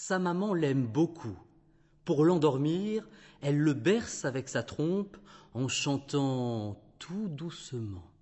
Sa maman l'aime beaucoup. Pour l'endormir, elle le berce avec sa trompe en chantant tout doucement.